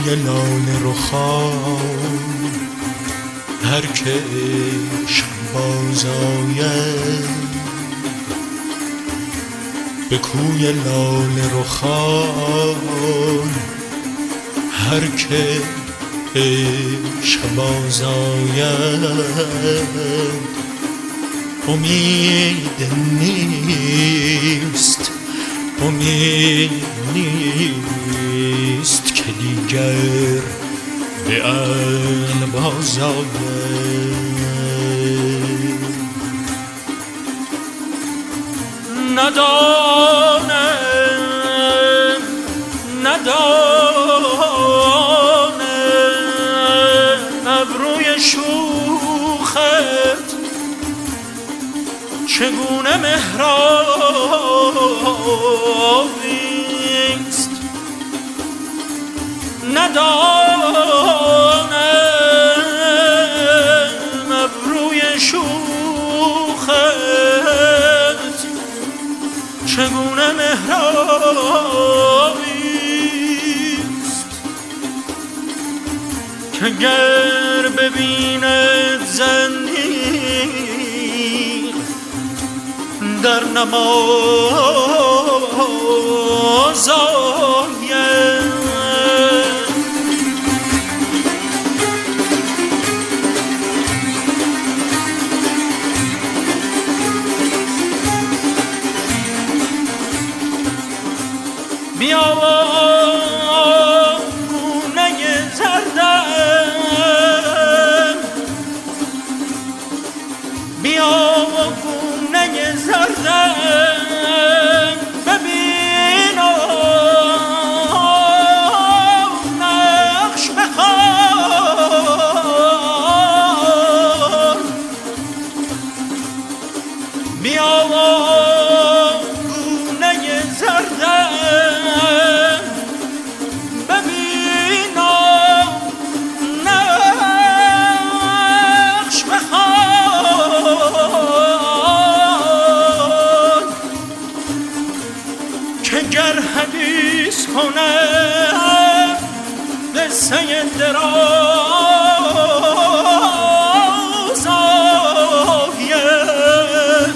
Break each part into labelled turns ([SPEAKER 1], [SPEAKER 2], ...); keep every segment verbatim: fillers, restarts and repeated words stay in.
[SPEAKER 1] کوی لاله رخان هر که عشق باز آید، به کوی لاله رخان هر که عشق باز آید، امید نیست امید نیست که دیگر به عقل باز آید. ندانم ندانم ابروی شوخت چگونه مهرابیست، ندانم ابروی شوخت چگونه مهرابیست، که گر ببیند زندیق در نماز آید. بیا گونه زردم، بیا گونه زردم، ببین نقش بخوان، بیا گونه زردم، ببین نقش بخوان، که گر حدیث کنم قصه دراز آید،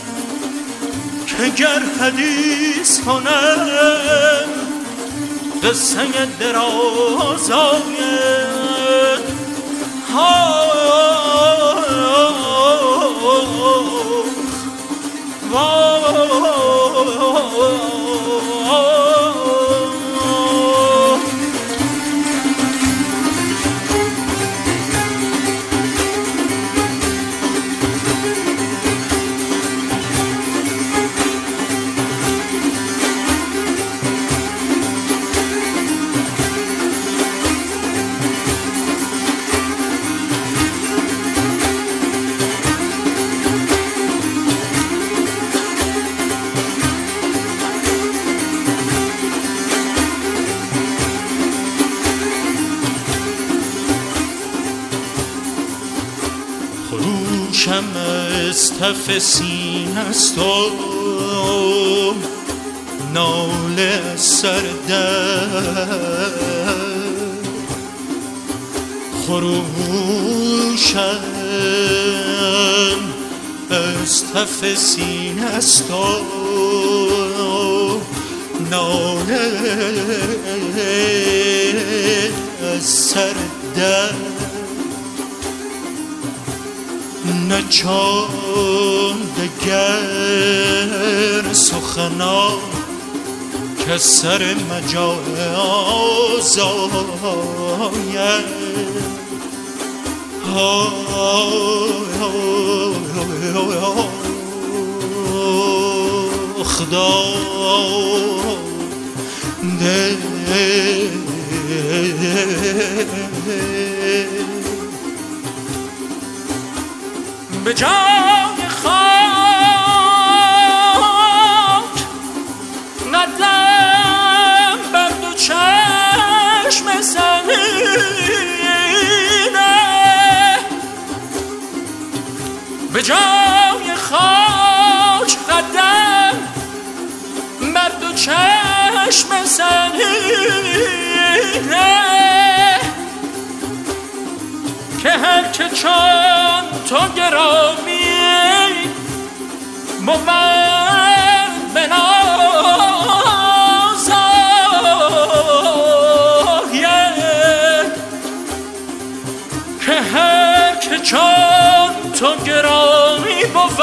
[SPEAKER 1] که گر حدیث کنم قصه دراز آید. خروشم از تف سینه است و ناله از سر در، خروشم از تف سینه است و ناله از سر در، نه چون دگر سخنان که سر مجاز آید. خدا ده به جای خاک قدم بر دو چشم سنینه، به جای خاک قدم بر دو چشم سنینه، که هر که چون تو گرامی بود بنازاید، که هر که چون تو گرامی بود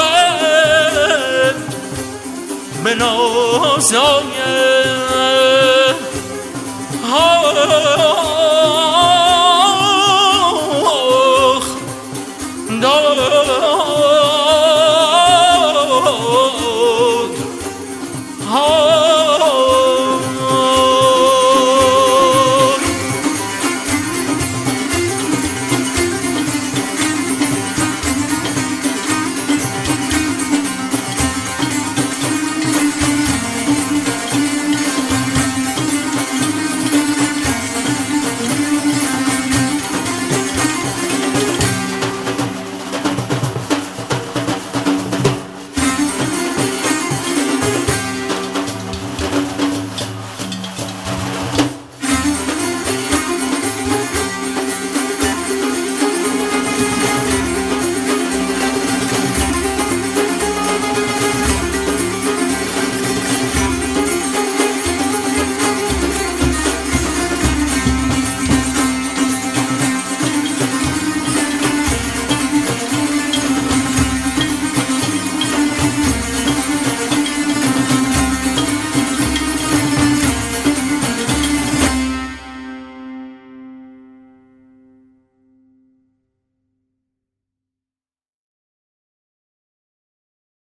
[SPEAKER 1] بنازاید.